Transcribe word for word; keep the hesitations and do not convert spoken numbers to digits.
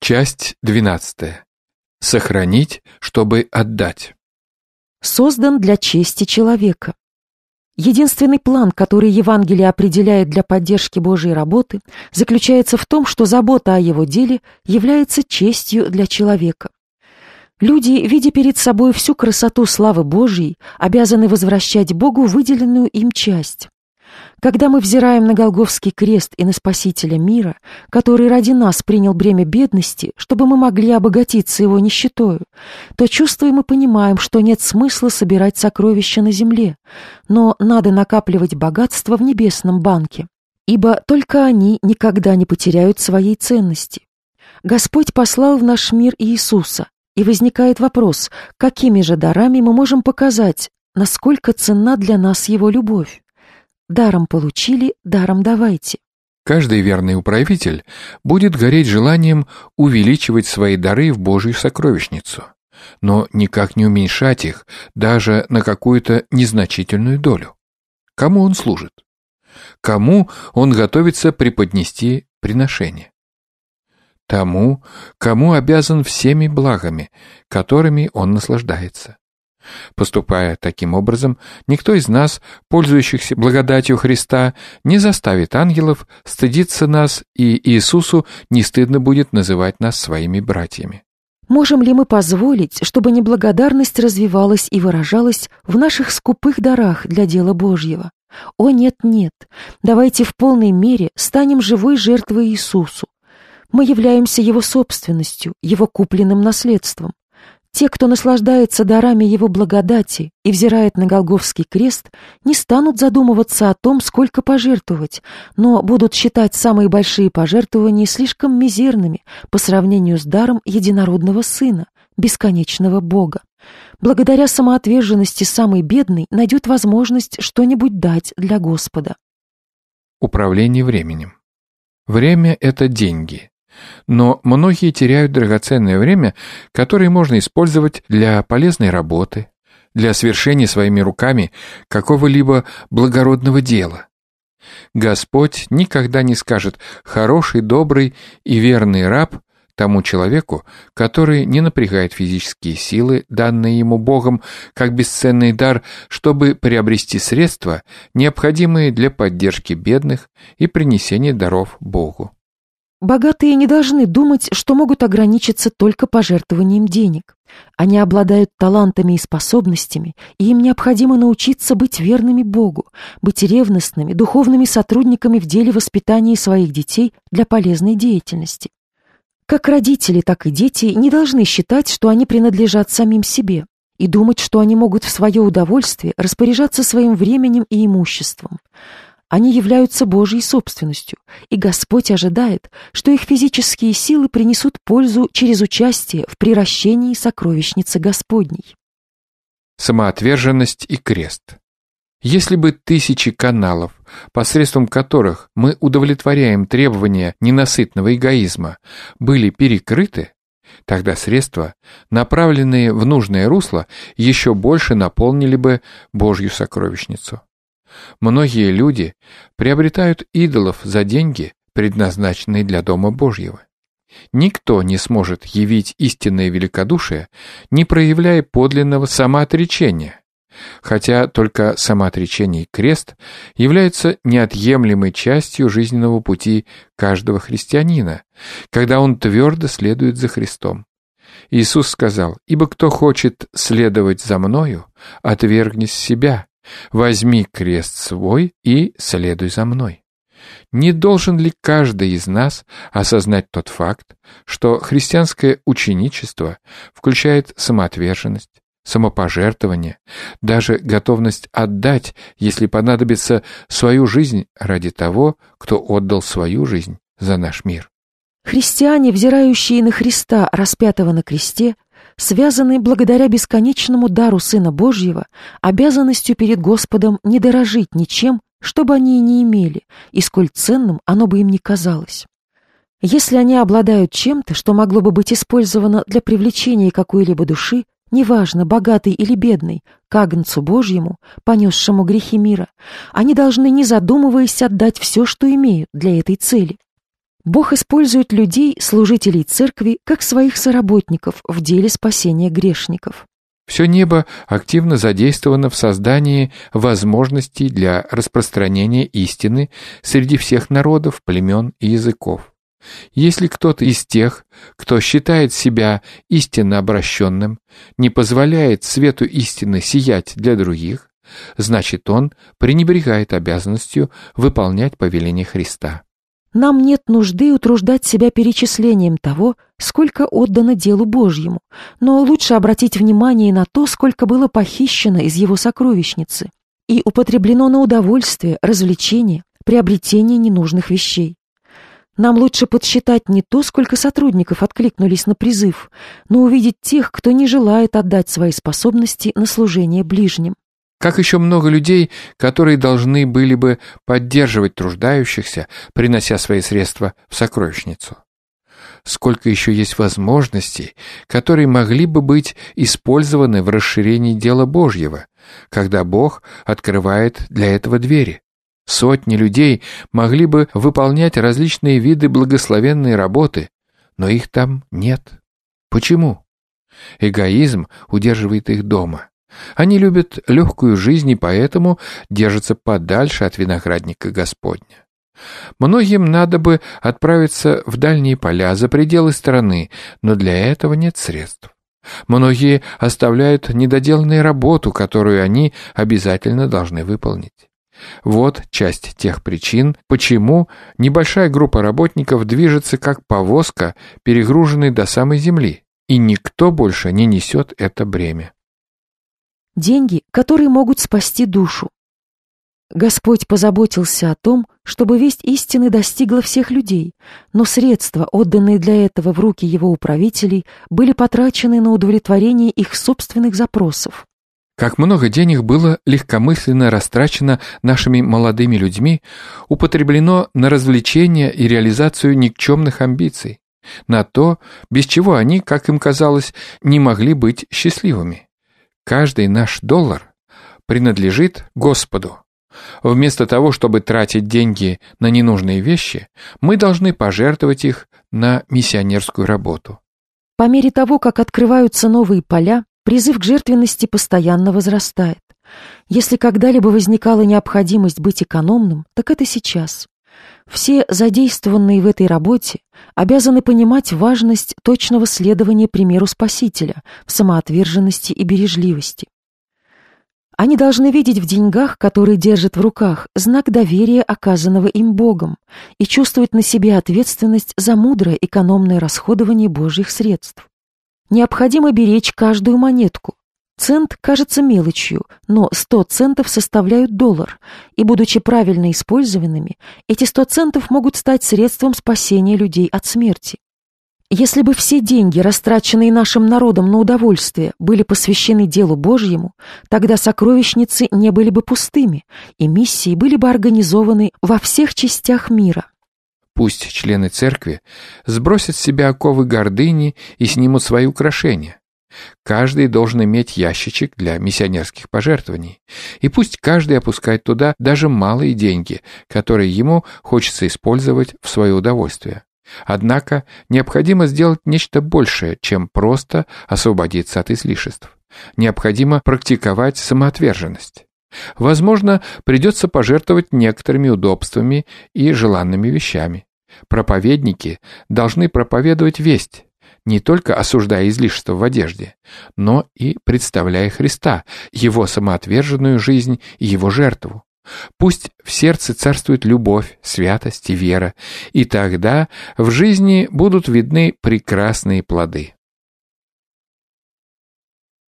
Часть двенадцатая. Сохранить, чтобы отдать. Создан для чести человека. Единственный план, который Евангелие определяет для поддержки Божьей работы, заключается в том, что забота о его деле является честью для человека. Люди, видя перед собой всю красоту славы Божьей, обязаны возвращать Богу выделенную им часть. Когда мы взираем на Голгофский крест и на Спасителя мира, который ради нас принял бремя бедности, чтобы мы могли обогатиться его нищетою, то чувствуем и понимаем, что нет смысла собирать сокровища на земле, но надо накапливать богатство в небесном банке, ибо только они никогда не потеряют своей ценности. Господь послал в наш мир Иисуса, и возникает вопрос, какими же дарами мы можем показать, насколько ценна для нас Его любовь. Даром получили, даром давайте. Каждый верный управитель будет гореть желанием увеличивать свои дары в Божью сокровищницу, но никак не уменьшать их даже на какую-то незначительную долю. Кому он служит? Кому он готовится преподнести приношение? Тому, кому обязан всеми благами, которыми он наслаждается. Поступая таким образом, никто из нас, пользующихся благодатью Христа, не заставит ангелов стыдиться нас, и Иисусу не стыдно будет называть нас своими братьями. Можем ли мы позволить, чтобы неблагодарность развивалась и выражалась в наших скупых дарах для дела Божьего? О, нет, нет, давайте в полной мере станем живой жертвой Иисусу. Мы являемся Его собственностью, Его купленным наследством. Те, кто наслаждается дарами Его благодати и взирает на Голгофский крест, не станут задумываться о том, сколько пожертвовать, но будут считать самые большие пожертвования слишком мизерными по сравнению с даром единородного Сына, бесконечного Бога. Благодаря самоотверженности самый бедный найдет возможность что-нибудь дать для Господа. Управление временем. Время — это деньги. Но многие теряют драгоценное время, которое можно использовать для полезной работы, для совершения своими руками какого-либо благородного дела. Господь никогда не скажет «хороший, добрый и верный раб» тому человеку, который не напрягает физические силы, данные ему Богом, как бесценный дар, чтобы приобрести средства, необходимые для поддержки бедных и принесения даров Богу. Богатые не должны думать, что могут ограничиться только пожертвованием денег. Они обладают талантами и способностями, и им необходимо научиться быть верными Богу, быть ревностными, духовными сотрудниками в деле воспитания своих детей для полезной деятельности. Как родители, так и дети не должны считать, что они принадлежат самим себе, и думать, что они могут в свое удовольствие распоряжаться своим временем и имуществом. Они являются Божьей собственностью, и Господь ожидает, что их физические силы принесут пользу через участие в приращении сокровищницы Господней. Самоотверженность и крест. Если бы тысячи каналов, посредством которых мы удовлетворяем требования ненасытного эгоизма, были перекрыты, тогда средства, направленные в нужное русло, еще больше наполнили бы Божью сокровищницу. Многие люди приобретают идолов за деньги, предназначенные для Дома Божьего. Никто не сможет явить истинное великодушие, не проявляя подлинного самоотречения, хотя только самоотречение и крест являются неотъемлемой частью жизненного пути каждого христианина, когда он твердо следует за Христом. Иисус сказал: «Ибо кто хочет следовать за Мною, отвергнись себя, возьми крест свой и следуй за Мной». Не должен ли каждый из нас осознать тот факт, что христианское ученичество включает самоотверженность, самопожертвование, даже готовность отдать, если понадобится, свою жизнь ради того, кто отдал свою жизнь за наш мир? Христиане, взирающие на Христа, распятого на кресте, связаны благодаря бесконечному дару Сына Божьего обязанностью перед Господом не дорожить ничем, что бы они и не имели, и сколь ценным оно бы им ни казалось. Если они обладают чем-то, что могло бы быть использовано для привлечения какой-либо души, неважно, богатой или бедной, к Агнцу Божьему, понесшему грехи мира, они должны, не задумываясь, отдать все, что имеют для этой цели. Бог использует людей, служителей церкви, как своих соработников в деле спасения грешников. Все небо активно задействовано в создании возможностей для распространения истины среди всех народов, племен и языков. Если кто-то из тех, кто считает себя истинно обращенным, не позволяет свету истины сиять для других, значит, он пренебрегает обязанностью выполнять повеление Христа. Нам нет нужды утруждать себя перечислением того, сколько отдано делу Божьему, но лучше обратить внимание на то, сколько было похищено из его сокровищницы и употреблено на удовольствие, развлечение, приобретение ненужных вещей. Нам лучше подсчитать не то, сколько сотрудников откликнулись на призыв, но увидеть тех, кто не желает отдать свои способности на служение ближним. Как еще много людей, которые должны были бы поддерживать труждающихся, принося свои средства в сокровищницу. Сколько еще есть возможностей, которые могли бы быть использованы в расширении дела Божьего, когда Бог открывает для этого двери. Сотни людей могли бы выполнять различные виды благословенной работы, но их там нет. Почему? Эгоизм удерживает их дома. Они любят легкую жизнь и поэтому держатся подальше от виноградника Господня. Многим надо бы отправиться в дальние поля, за пределы страны, но для этого нет средств. Многие оставляют недоделанную работу, которую они обязательно должны выполнить. Вот часть тех причин, почему небольшая группа работников движется как повозка, перегруженная до самой земли, и никто больше не несет это бремя. Деньги, которые могут спасти душу. Господь позаботился о том, чтобы весть истины достигла всех людей, но средства, отданные для этого в руки его управителей, были потрачены на удовлетворение их собственных запросов. Как много денег было легкомысленно растрачено нашими молодыми людьми, употреблено на развлечения и реализацию никчемных амбиций, на то, без чего они, как им казалось, не могли быть счастливыми. Каждый наш доллар принадлежит Господу. Вместо того, чтобы тратить деньги на ненужные вещи, мы должны пожертвовать их на миссионерскую работу. По мере того, как открываются новые поля, призыв к жертвенности постоянно возрастает. Если когда-либо возникала необходимость быть экономным, так это сейчас. Все задействованные в этой работе обязаны понимать важность точного следования примеру Спасителя в самоотверженности и бережливости. Они должны видеть в деньгах, которые держат в руках, знак доверия, оказанного им Богом, и чувствовать на себе ответственность за мудрое экономное расходование Божьих средств. Необходимо беречь каждую монетку. Цент кажется мелочью, но сто центов составляют доллар, и, будучи правильно использованными, эти сто центов могут стать средством спасения людей от смерти. Если бы все деньги, растраченные нашим народом на удовольствие, были посвящены делу Божьему, тогда сокровищницы не были бы пустыми, и миссии были бы организованы во всех частях мира. Пусть члены церкви сбросят с себя оковы гордыни и снимут свои украшения. Каждый должен иметь ящичек для миссионерских пожертвований, и пусть каждый опускает туда даже малые деньги, которые ему хочется использовать в свое удовольствие. Однако необходимо сделать нечто большее, чем просто освободиться от излишеств. Необходимо практиковать самоотверженность. Возможно, придется пожертвовать некоторыми удобствами и желанными вещами. Проповедники должны проповедовать весть, не только осуждая излишества в одежде, но и представляя Христа, Его самоотверженную жизнь и Его жертву. Пусть в сердце царствует любовь, святость и вера, и тогда в жизни будут видны прекрасные плоды.